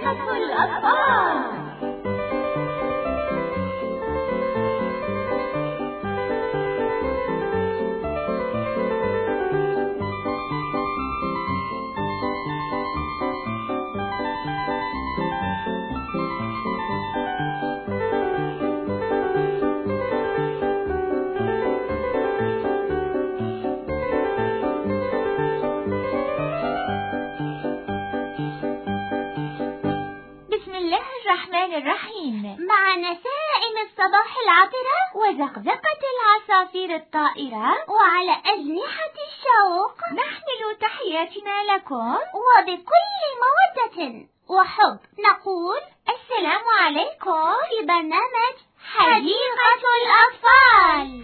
حديقة الأطفال. الرحيم. مع نسائم الصباح العطرة وزقزقة العصافير الطائرة وعلى أجنحة الشوق نحمل تحياتنا لكم وبكل مودة وحب نقول السلام عليكم في برنامج حديقة الأطفال.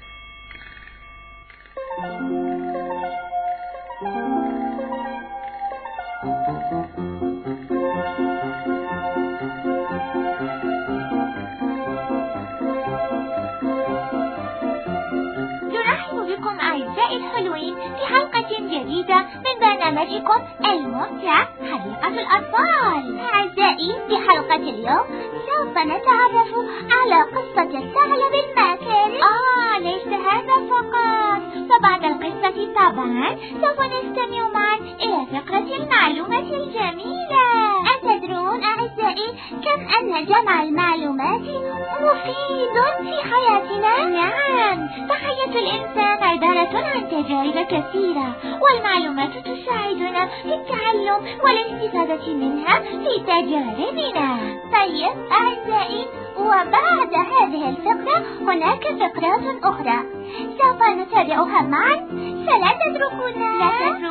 أعزائي الحلوين في حلقة جديدة من برنامجكم الممتع حديقة الأطفال. أعزائي في حلقة اليوم سوف نتعرف على قصة الثعلب الماكر. ليس هذا فقط، فبعد القصة طبعا سوف نستمع معا إلى فقرة المعلومة الجميلة. أتدرون أعزائي كم أن جمع المعلومات مفيد في حياتنا؟ نعم، فحياة الإنسان عبارة عن تجارب كثيرة، والمعلومات تساعدنا في التعلم والاستفادة منها في تجاربنا. طيب أعزائي، وبعد هذه الفقرة هناك فقرات أخرى سوف نتابعها معا، فلا تتركونا.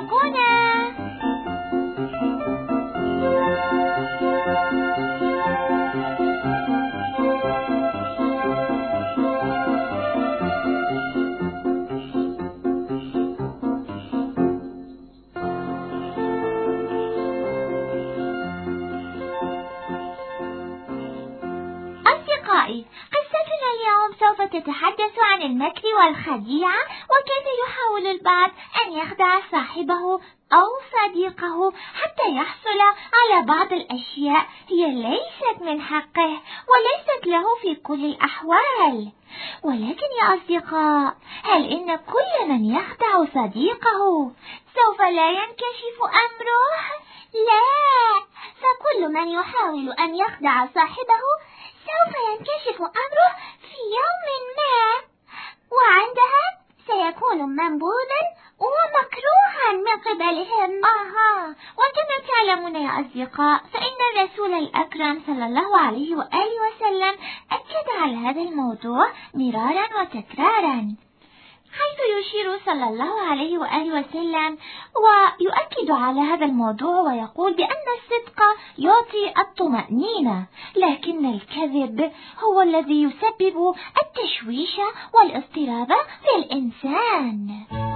أصدقائي، قصتنا اليوم سوف تتحدث عن المكر والخديعة، وكيف يحاول البعض أن يخدع صاحبه أو صديقه حتى يحصل على بعض الأشياء هي ليست من حقه وليست له في كل الأحوال. ولكن يا أصدقاء، هل إن كل من يخدع صديقه سوف لا ينكشف أمره؟ لا، فكل من يحاول أن يخدع صاحبه سوف ينكشف أمره في يوم ما، وعندها سيكون منبوذا ومكروها من قبلهم. وكما تعلمون يا أصدقاء، فإن الرسول الأكرم صلى الله عليه وآله وسلم أكد على هذا الموضوع مرارا وتكرارا، حيث يشير صلى الله عليه وآله وسلم ويؤكد على هذا الموضوع ويقول بأن الصدق يعطي الطمأنينة، لكن الكذب هو الذي يسبب التشويش والاضطراب في الإنسان.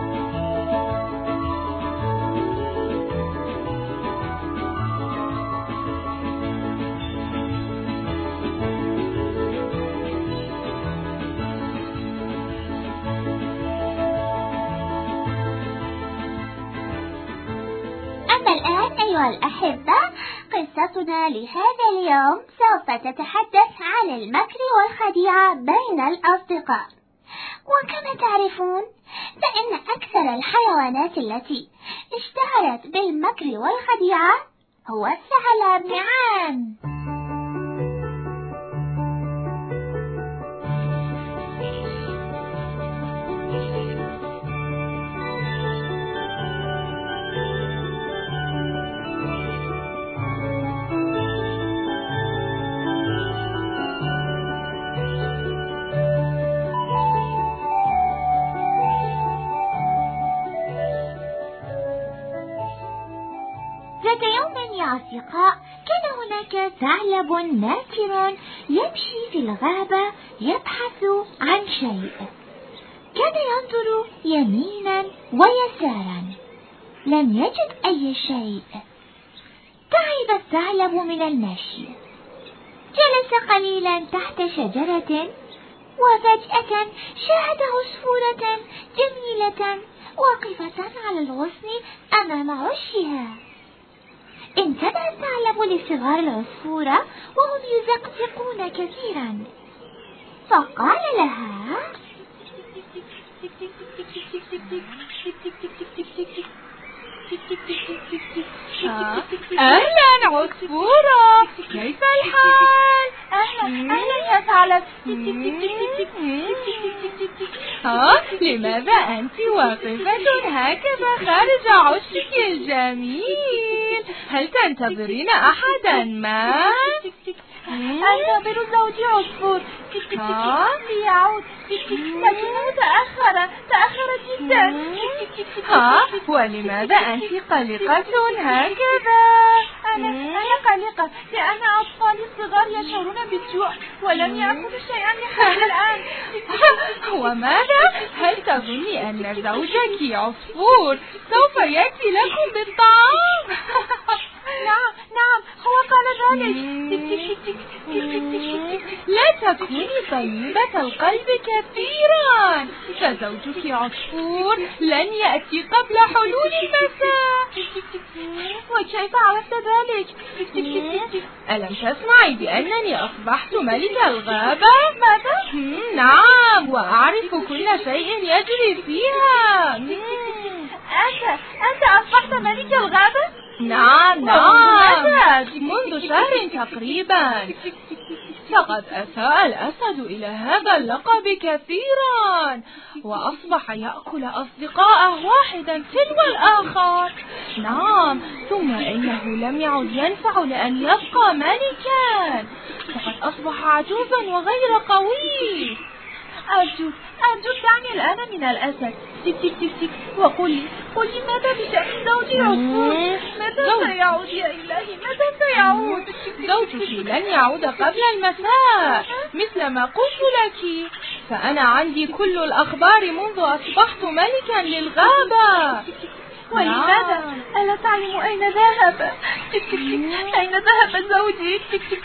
الآن أيها الأحبة، قصتنا لهذا اليوم سوف تتحدث عن المكر والخديعة بين الأصدقاء. وكما تعرفون فإن أكثر الحيوانات التي اشتهرت بالمكر والخديعة هو الثعلب. نعم، ذات يوم يا أصدقاء كان هناك ثعلب ناكر يمشي في الغابة يبحث عن شيء. كان ينظر يمينا ويسارا، لم يجد أي شيء. تعب الثعلب من المشي، جلس قليلا تحت شجرة، وفجأة شاهد عصفورة جميلة واقفة على الغصن أمام عشها. انتبه الثعلب لصغار العصفورة وهم يزقزقون كثيرا، فقال لها: أهلا عصفورة، كيف الحال؟ أهلا يا ثعلب. لماذا أنت واقفة هكذا خارج عشك الجميل؟ هل تنتظرين أحدا ما؟ أنتظر زوجي عصفور ليعود، لكنه تأخر جدا. ولماذا أنت قلقة هكذا؟ أنا قلقة لأن أطفالي الصغار يشعرون بالجوع ولم يأكلوا شيئا لحد الآن. وماذا؟ هل تظني أن زوجك عصفور سوف يأتي لكم بالطعام؟ نعم هو قال ذلك. لا تكوني طيبة القلب كثيرا، فزوجك عصفور لن يأتي قبل حلول المساء. وكيف عرفت ذلك؟ ألم تسمعي بأنني أصبحت ملك الغابة؟ ماذا؟ نعم، وأعرف كل شيء يجري فيها. أنت أصبحت ملك الغابة؟ نعم منذ شهر تقريبا. لقد أساء الأسد إلى هذا اللقب كثيرا، وأصبح يأكل أصدقاءه واحدا تلو الآخر. نعم، ثم إنه لم يعد ينفع لأن يبقى ملكا، فقد أصبح عجوزا وغير قوي. أرجوك دعني الآن من الأسد. وقل لي ماذا بشأن زوجي عصفور؟ متى سيعود يا إلهي؟ متى سيعود؟ زوجك لن يعود قبل المساء مثل ما قلت لك، فأنا عندي كل الأخبار منذ أصبحت ملكا للغابة. ولماذا؟ ألا تعلم أين ذهب؟ أين ذهب زوجي؟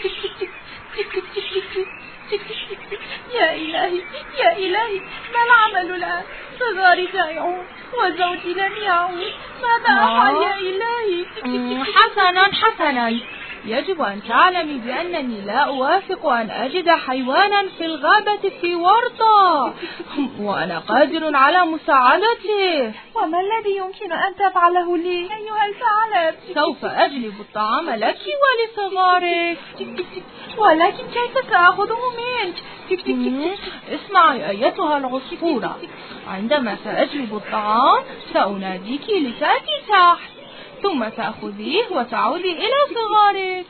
يا إلهي ما العمل الآن؟ صغاري جائعون وزوجي لم يعود، ماذا أفعل يا إلهي؟ حسنا، يجب أن تعلمي بأنني لا أوافق أن أجد حيوانا في الغابة في ورطة، وأنا قادر على مساعدته. وما الذي يمكن أن تفعله لي أيها الثعلب؟ سوف أجلب الطعام لك ولصغارك. ولكن كيف سأخذه منك؟ اسمعي أيتها العصفورة، عندما سأجلب الطعام سأناديك لتأتي تحت، ثم تأخذيه وتعودي إلى صغارك.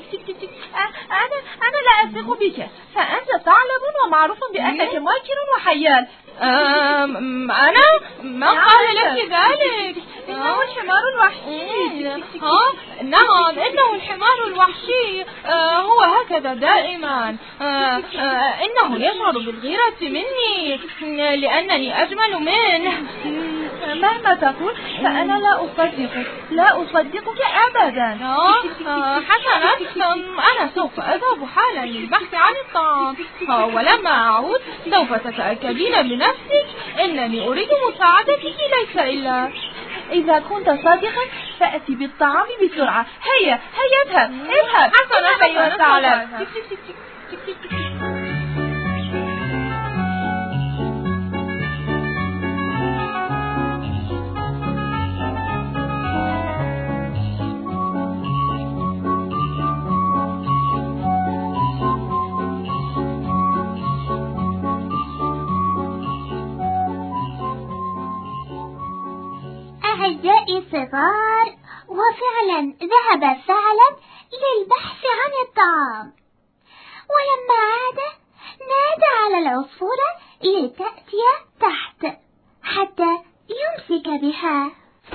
أنا لا أثق بك، فأنت ثعلب ومعروف بأنك ماكر وحيال. أنا ما قال لك ذلك؟ إنه الحمار الوحشي. نعم، إنه الحمار الوحشي، هو هكذا دائما. إنه يشعر بالغيرة مني لأنني أجمل منه. مهما تقول فأنا لا أصدقك أبدا. حسنا، أنا سوف أذهب حالا للبحث عن الطعام، ولما أعود سوف تتأكدين بنفسك أنني أريد مساعدتك ليس إلا. إذا كنت صادقا فأتي بالطعام بسرعة. هيا اذهب. حسنا أيها الثعلب. أعزائي الصغار، وفعلا ذهب الثعلب للبحث عن الطعام، ولما عاد نادى على العصفورة لتأتي تحت حتى يمسك بها.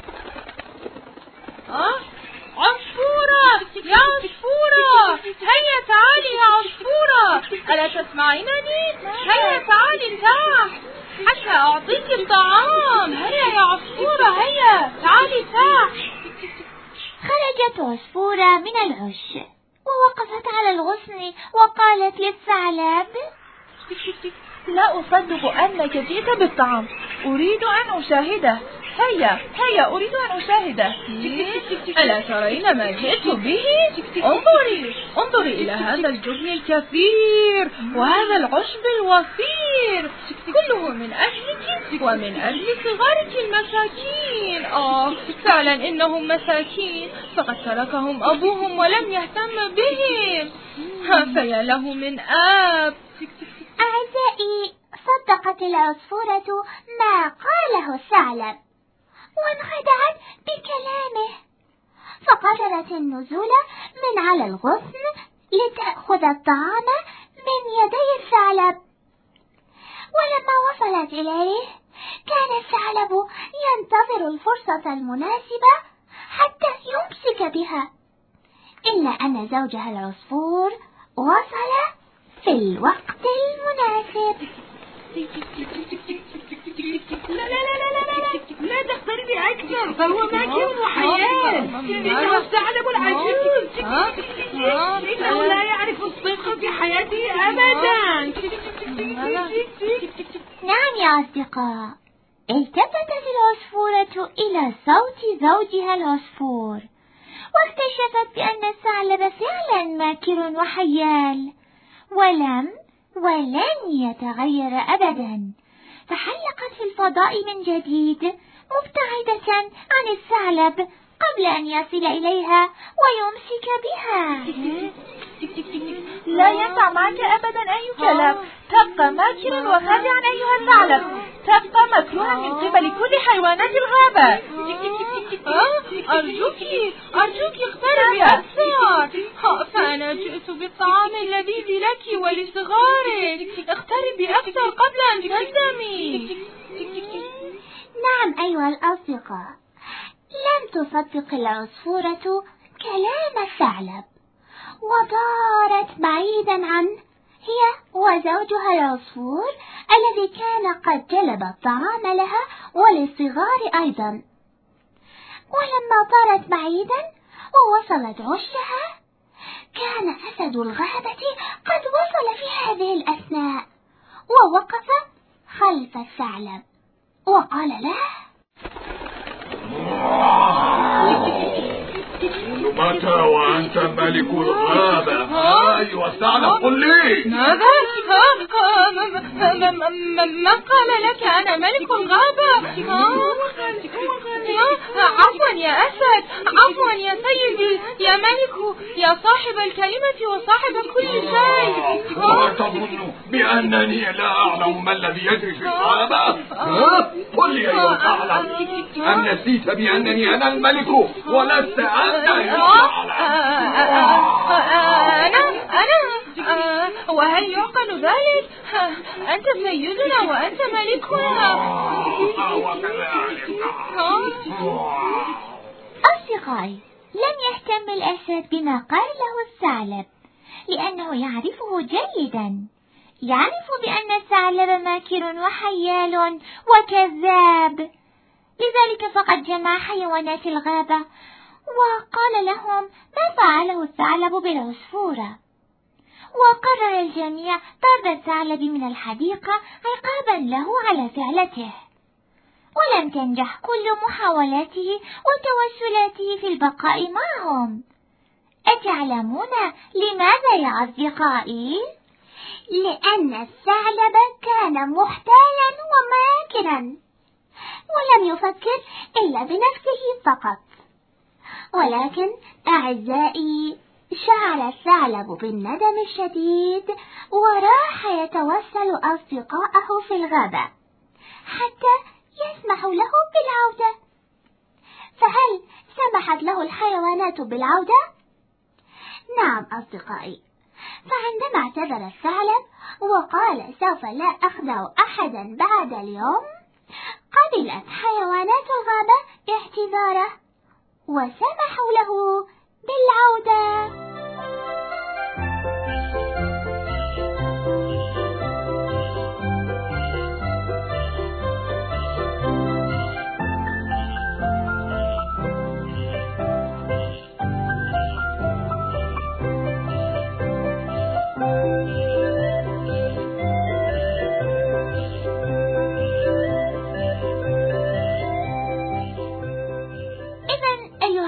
عصفورة يا عصفورة، هيا تعالي يا عصفورة، ألا تسمعينني؟ هيا تعالي تحت حتى أعطيك الطعام. هيا يا عصفورة، هيا تعالي تحت. خرجت عصفورة من العش ووقفت على الغصن وقالت للثعلب: لا أصدق أنك جئت بالطعام، أريد أن أشاهده. هيا أريد أن أشاهده. ألا ترين ما جئت به؟ انظري إلى هذا الجبن الكثير وهذا العشب الوفير، كله من أجلك ومن أجل صغارك المساكين. فعلا إنهم مساكين، فقد تركهم أبوهم ولم يهتم بهم. فيا له من آب. أعزائي، صدقت العصفورة ما قاله الثعلب وانخدعت بكلامه، فقررت النزول من على الغصن لتأخذ الطعام من يدي الثعلب. ولما وصلت إليه كان الثعلب ينتظر الفرصة المناسبة حتى يمسك بها، إلا أن زوجها العصفور وصل في الوقت المناسب. لا تقتربي أكثر، فهو ماكر وحيان. إنه الثعلب العجوز، إنه لا يعرف الصدق في حياته أبدا. نعم يا أصدقاء، التفتت العصفورة إلى صوت زوجها العصفور واكتشفت بأن الثعلب فعلا ماكر وحيال ولن يتغير أبدا، فحلقت في الفضاء من جديد مبتعدة عن الثعلب قبل أن يصل إليها ويمسك بها. لا ينفع معك أبدا أي كلام، تبقى ماكرا وخادعا أيها الثعلب، تبقى مكروها من قبل كل حيوانات الغابة. أرجوك اقتربي أكثر، فأنا جئت بالطعام اللذيذ لك ولصغارك، اقتربي أكثر قبل أن تندمي. نعم أيها الأصدقاء، لم تصدق العصفورة كلام الثعلب ودارت بعيدا عنه هي وزوجها العصفور الذي كان قد جلب الطعام لها وللصغار أيضا. ولما طارت بعيدا ووصلت عشها كان أسد الغابة قد وصل في هذه الأثناء ووقف خلف الثعلب وقال له: متى وأنت ملك الغابة؟ أيها الثعلب قل لي. ماذا؟ من قال لك أنا ملك الغابة؟ عفوا يا أسد، عفوا يا سيدي، يا ملك، يا صاحب الكلمة وصاحب كل شيء. وتظن بأنني لا أعلم ما الذي يجري في الغابة؟ قل لي أيها الثعلب، أم نسيت بأنني أنا الملك ولست أنت يا ثعلب؟ أنا وهل يعقل ذلك؟ أنت سيدنا وأنت ملكنا. أصدقائي، لم يهتم الأسد بما قال له الثعلب لأنه يعرفه جيدا، يعرف بأن الثعلب ماكر وحيال وكذاب، لذلك فقد جمع حيوانات الغابة وقال لهم ما فعله الثعلب بالعصفورة، وقرر الجميع طرد الثعلب من الحديقة عقابا له على فعلته. ولم تنجح كل محاولاته وتوسلاته في البقاء معهم. أتعلمون لماذا يا أصدقائي؟ لأن الثعلب كان محتالا وماكرا ولم يفكر إلا بنفسه فقط. ولكن أعزائي، شعر الثعلب بالندم الشديد وراح يتوسل أصدقائه في الغابة حتى يسمح له بالعودة. فهل سمحت له الحيوانات بالعودة؟ نعم أصدقائي، فعندما اعتذر الثعلب وقال سوف لا أخدع أحدا بعد اليوم، قبلت حيوانات الغابة اعتذاره وسمحوا له بالعودة.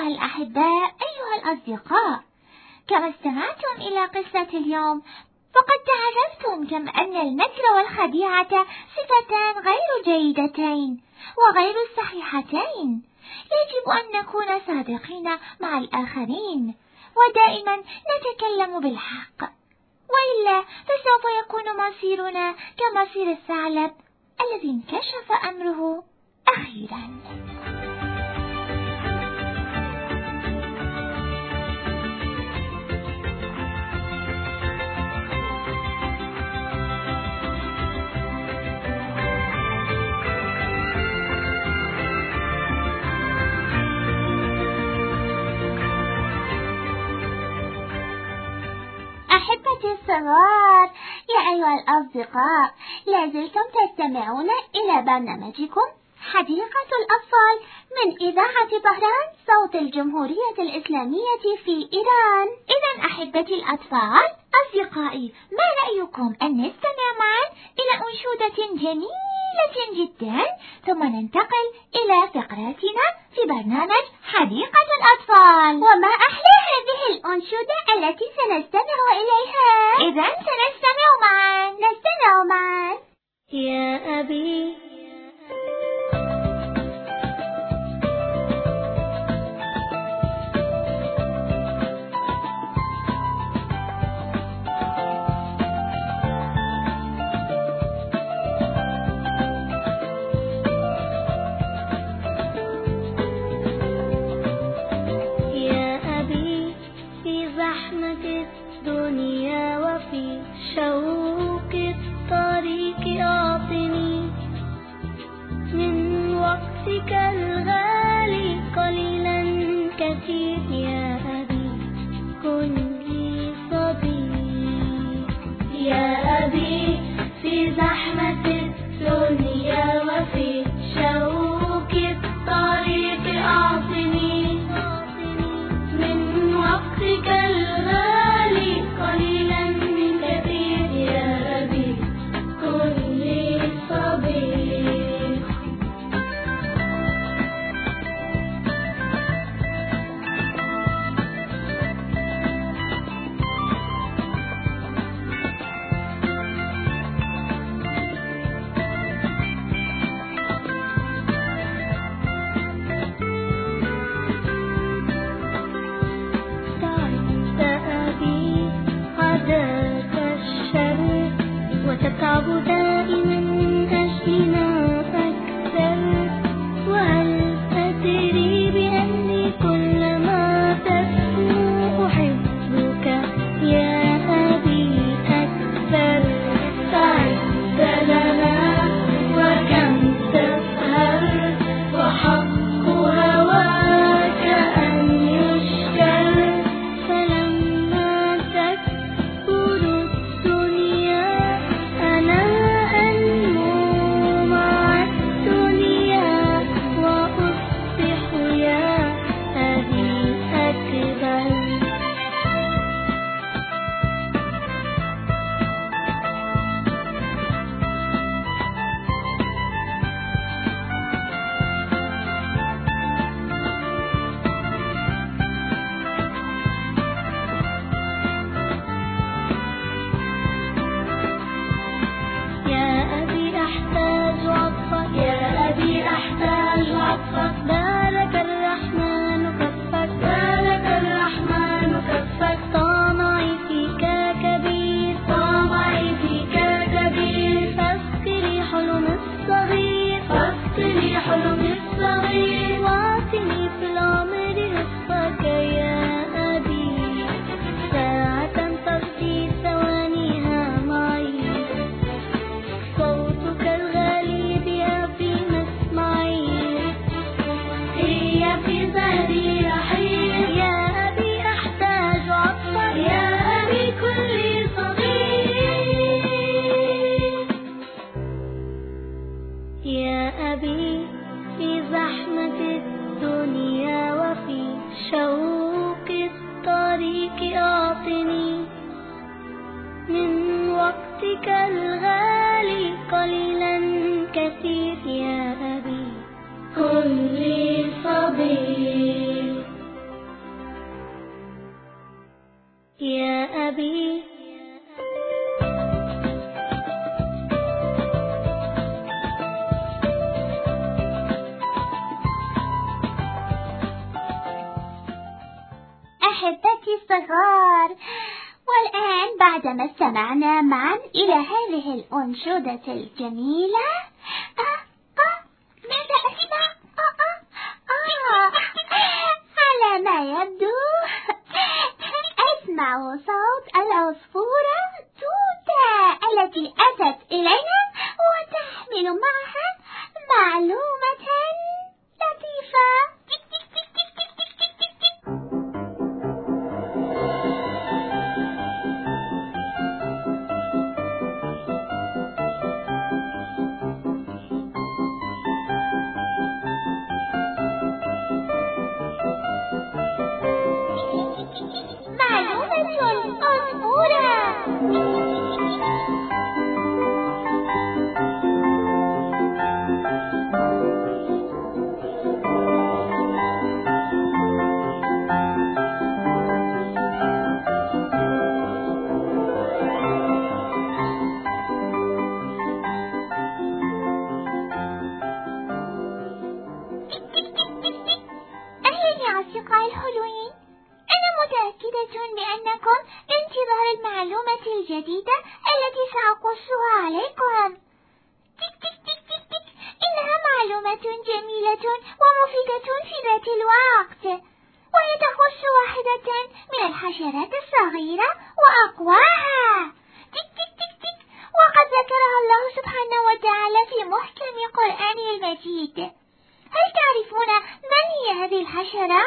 الأحباء، أيها الأصدقاء، كما استمعتم إلى قصة اليوم فقد تعرفتم كم أن المكر والخديعة صفتان غير جيدتين وغير صحيحتين. يجب أن نكون صادقين مع الآخرين ودائما نتكلم بالحق، وإلا فسوف يكون مصيرنا كمصير الثعلب الذي انكشف أمره أخيرا. أحبتي الصغار، يا أيها الأصدقاء، لازلتم تستمعون إلى برنامجكم حديقة الأطفال من إذاعة طهران صوت الجمهورية الإسلامية في إيران. إذا أحبتي الأطفال، أصدقائي، ما رأيكم أن نستمع معا إلى أنشودة جميلة جدا ثم ننتقل إلى فقراتنا في برنامج حديقة الأطفال؟ وما أحلى هذه الأنشودة التي سنستمع إليها؟ إذا سنستمع معا. يا أبي الدنيا وفي شوق الطريق أعطني من وقتك الغالي قليلا كثير. يا أبي كن لي صديق. يا أبي في زحمة الدنيا وفي شوق الطريق أعطني من وقتك الغالي قليلا من كثير. يا أبي كن لي صديق. وتتعب دائما أجلنا أكثر، وهل تدري بأني كلما تسمو أحبك يا أبي أكثر. تعبت لنا وكم تسهر وحق هواك أن يشكر، فلما تكبر الدنيا أنا أنمو مع الدنيا وأصبح يا أبي أكبر. يا أبي أحتاج عطفك، يا أبي أحتاج عطفك. بارك الرحمن كفك، بارك الرحمن كفك. طمعي فيك كبير، طمعي فيك كبير. فاسقني حلمي الصغير، فاسقني حلمي الصغير. واعطني في العمر نصفك يا أبي، ساعة تقضي ثوانيها معي. صوتك الغالي بها في مسمعي، هي في ظهري رحيل. يا أبي أحتاج عطفك، يا أبي كن لي صديق. يا أبي في زحمة الدنيا وفي شوق الطريق أعطني من وقتك الغالي قليلا كثير. يا أبي كن لي صديق. أبي. أحبتي الصغار، والآن بعدما استمعنا معا إلى هذه الأنشودة الجميلة، ماذا أسمع؟ على ما يبدو أسمع صوت العصفورة توتا التي أتت إلينا وتحمل معها معلومة لطيفة. أصدقائي الحلوين، أنا متأكدة بأنكم بانتظار المعلومة الجديدة التي سأقصها عليكم. تك تك تك تك تك، إنها معلومة جميلة ومفيدة في ذات الوقت، وهي تخص واحدة من الحشرات الصغيرة وأقواها. تك تك تك تك، وقد ذكرها الله سبحانه وتعالى في محكم قرآنه المجيد. هل تعرفون من هي هذه الحشرة؟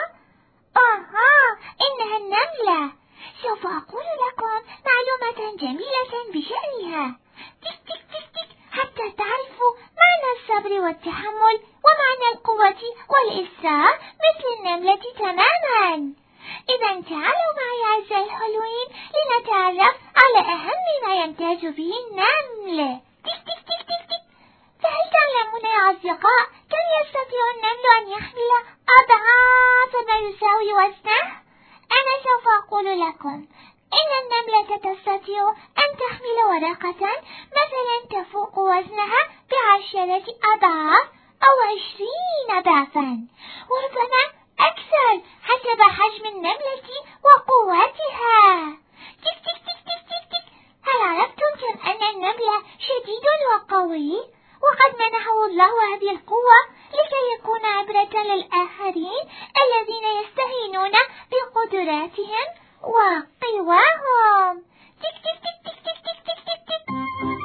إنها النملة. سوف أقول لكم معلومة جميلة بشأنها. تك تك تك تك، حتى تعرفوا معنى الصبر والتحمل ومعنى القوة والإصرار مثل النملة تماما. إذا تعالوا معي أعزائي الحلوين لنتعرف على أهم ما يمتاز به النمل. تك تك تك تك تك، فهل تعلمون يا أصدقاء كم يستطيع النمل أن يحمل أضعاف ما يساوي وزنه؟ أنا سوف أقول لكم إن النملة تستطيع أن تحمل ورقة مثلا تفوق وزنها ب10 أضعاف أو 20 ضعفا، وربما أكثر حسب حجم النملة وقوتها. تك تك تك تك تك تك، هل عرفتم كم أن النمل شديد وقوي، وقد منحه الله هذه القوة لكي يكون عبرة للآخرين الذين يستهينون بقدراتهم وقواهم. تك تك تك تك تك تك تك تك تك.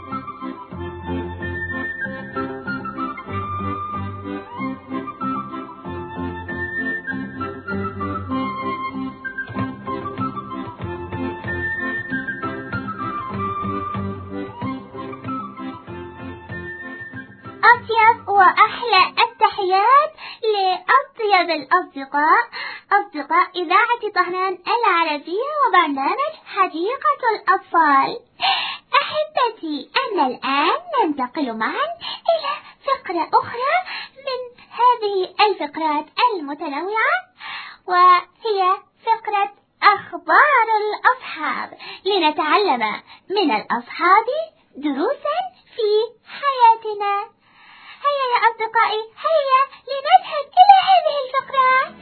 أطيب وأحلى التحيات لأطيب الأصدقاء، أصدقاء إذاعة طهران العربية وبرنامج حديقة الأطفال. أحبتي، أن الآن ننتقل معا إلى فقرة أخرى من هذه الفقرات المتنوعة، وهي فقرة أخبار الأصحاب، لنتعلم من الأصحاب دروسا في حياتنا. هيا يا أصدقائي، هيا لنذهب إلى هذه الفقرة.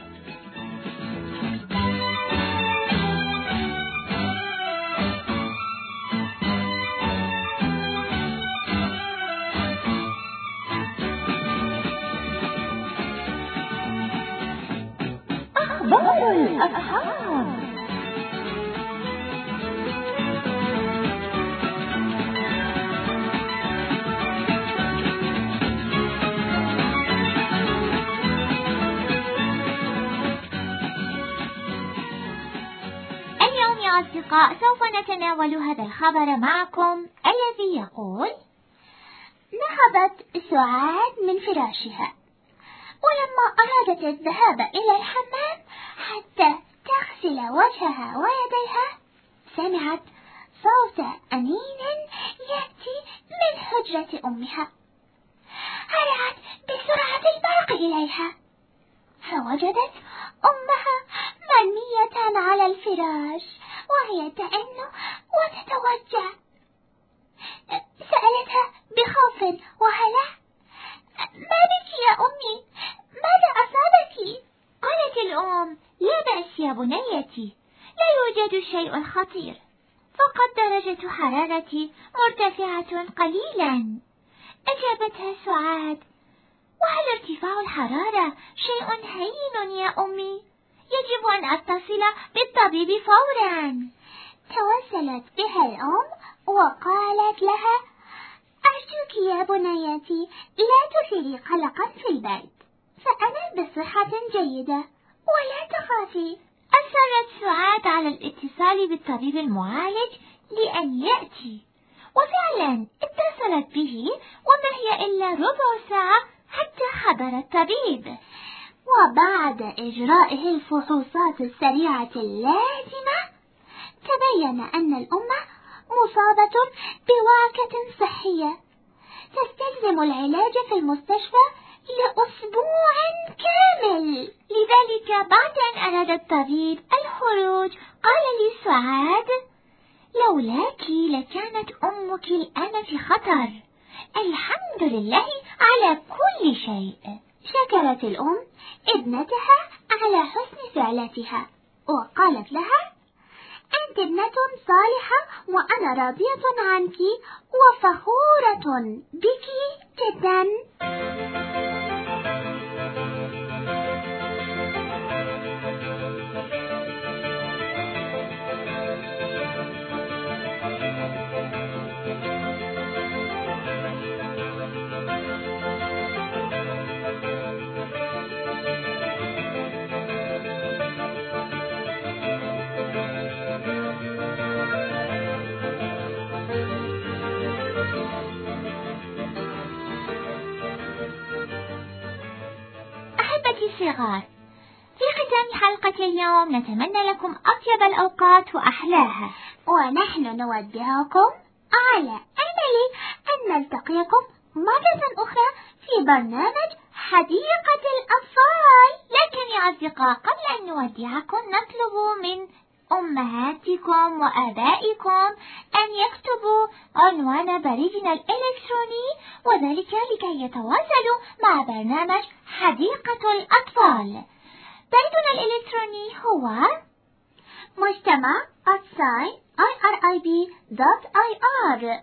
أخبار الأصحاب. أصدقاء، سوف نتناول هذا الخبر معكم الذي يقول: نهضت سعاد من فراشها، ولما أرادت الذهاب إلى الحمام حتى تغسل وجهها ويديها سمعت صوت أنين يأتي من حجرة أمها. هرعت بسرعة البرق إليها، فوجدت أمها مرمية على الفراش وهي تئن وتتوجع. سألتها بخوف وهلع: ما بك يا أمي؟ ماذا أصابك؟ قالت الأم: لا بأس يا بنيتي، لا يوجد شيء خطير، فقط درجة حرارتي مرتفعة قليلا. أجابتها سعاد: وهل ارتفاع الحرارة شيء هين يا أمي؟ يجب أن أتصل بالطبيب فورا. توسلت بها الأم وقالت لها: أرجوك يا بنيتي لا تثيري قلقا في البيت، فأنا بصحة جيدة ولا تخافي. أصرت سعاد على الاتصال بالطبيب المعالج لأن يأتي، وفعلا اتصلت به، وما هي إلا ربع ساعة حتى حضر الطبيب. وبعد إجرائه الفحوصات السريعة اللازمة تبين أن الأم مصابة بوعكة صحية تستلزم العلاج في المستشفى لأسبوع كامل. لذلك بعد أن أراد الطبيب الخروج قال لسعاد: لولاك لكانت أمك الآن في خطر. الحمد لله على كل شيء. شكرت الأم ابنتها على حسن فعلتها وقالت لها: أنت ابنة صالحة وأنا راضية عنك وفخورة بك جدا. الصغار، في ختام حلقة اليوم نتمنى لكم أطيب الأوقات وأحلاها، ونحن نودعكم على أمل أن نلتقيكم مرة أخرى في برنامج حديقة الأطفال. لكن يا أصدقاء قبل أن نودعكم نطلب من أمهاتكم وآبائكم أن يكتبوا عنوان بريدنا الإلكتروني، وذلك لكي يتواصلوا مع برنامج حديقة الأطفال. بريدنا الإلكتروني هو مجتمع@irib.ir.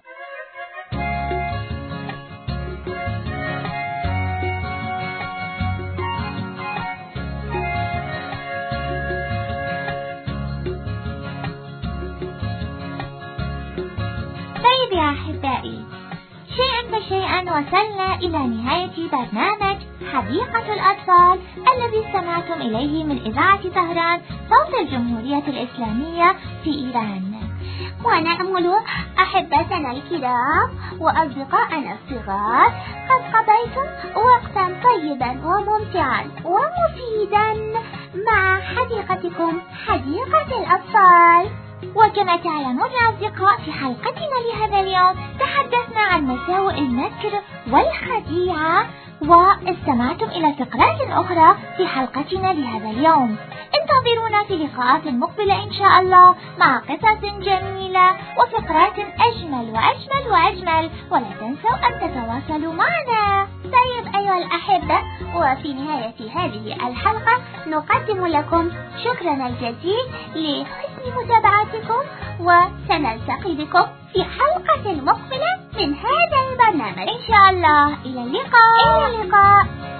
طيب يا أحبائي، شيئا فشيئا وصلنا إلى نهاية برنامج حديقة الأطفال الذي استمعتم إليه من إذاعة طهران صوت الجمهورية الإسلامية في إيران. ونأمل أحبتنا الكرام وأصدقائنا الصغار قد قضيتم وقتا طيبا وممتعا ومفيدا مع حديقتكم حديقة الأطفال. وكما تعلمون يا أصدقاء، في حلقتنا لهذا اليوم تحدثنا عن مساوئ المكر والخديعة، واستمعتم إلى فقرات أخرى في حلقتنا لهذا اليوم. انتظرونا في لقاءات مقبلة إن شاء الله مع قصص جميلة وفقرات أجمل وأجمل وأجمل، ولا تنسوا أن تتواصلوا معنا. طيب أيها الأحبة، وفي نهاية هذه الحلقة نقدم لكم شكرنا الجزيل لحسن متابعتكم، وسنلتقي بكم في حلقة مقبلة من هذا البرنامج إن شاء الله. إلى اللقاء.